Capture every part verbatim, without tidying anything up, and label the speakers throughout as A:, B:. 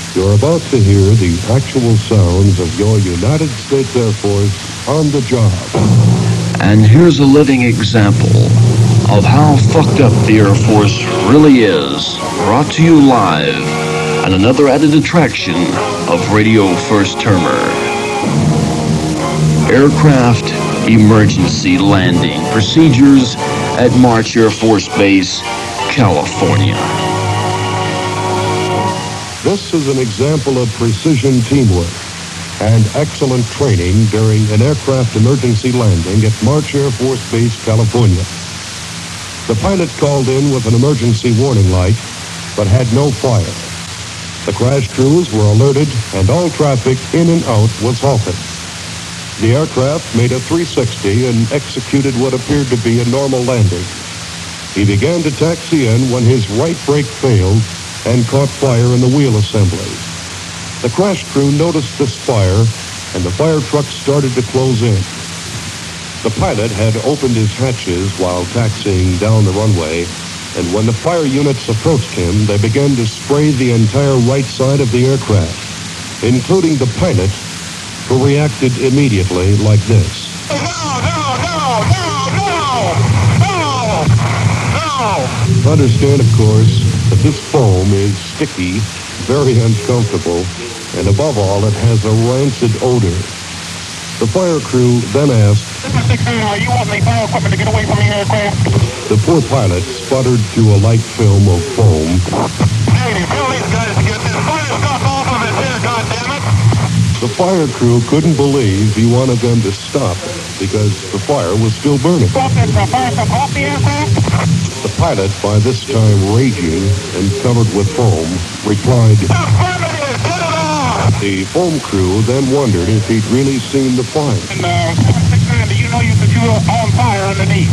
A: You're about to hear the actual sounds of your United States Air Force on the job.
B: And here's a living example of how fucked up the Air Force really is, brought to you live, and another added attraction of Radio First Termer. Aircraft emergency landing procedures at March Air Force Base, California.
A: This is an example of precision teamwork and excellent training during an aircraft emergency landing at March Air Force Base, California. The pilot called in with an emergency warning light, but had no fire. The crash crews were alerted, and all traffic in and out was halted. The aircraft made a three sixty and executed what appeared to be a normal landing. He began to taxi in when his right brake failed and caught fire in the wheel assembly. The crash crew noticed this fire, and the fire truck started to close in. The pilot had opened his hatches while taxiing down the runway, and when the fire units approached him, they began to spray the entire right side of the aircraft, including the pilot, who reacted immediately like this.
C: No, no, no, no, no, no, no.
A: Understand, of course, that this foam is sticky, very uncomfortable, and above all, it has a rancid odor. The fire crew then asked,
C: This is six nine, you want the fire equipment to get away from the aircraft?
A: The poor pilot sputtered through a light film of foam.
C: Hey, tell these guys to get this fire stuff off of his hair, goddammit!
A: The fire crew couldn't believe he wanted them to stop because the fire was still burning.
C: Stop this uh, fire stuff off the aircraft?
A: The pilot, by this time raging and covered with foam, replied,
C: Affirmative, get it off!
A: The foam crew then wondered if he'd really seen the fire.
C: And, uh, seven six nine, do you know you, that you were on fire underneath?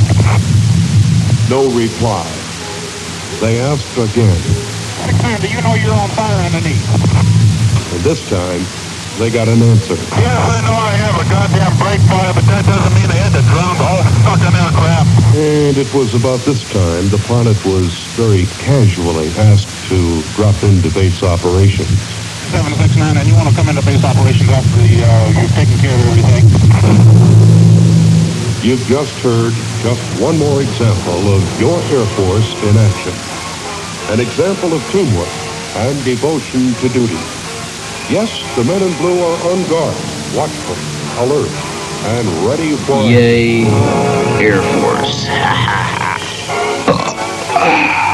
A: No reply. They asked again,
C: six nine, do you know you're on fire underneath?
A: and this time, they got an answer.
C: Yes, I know I have a goddamn brake fire, but that doesn't mean they had to drown the whole fucking aircraft.
A: And it was about this time the pilot was very casually asked to drop into base operations.
C: seven six nine, and you want to come into base operations after the, uh, you've taken care of everything?
A: You've just heard just one more example of your Air Force in action. An example of teamwork and devotion to duty. Yes, the men in blue are on guard, watchful, alert, and ready for...
B: Yay, Air Force.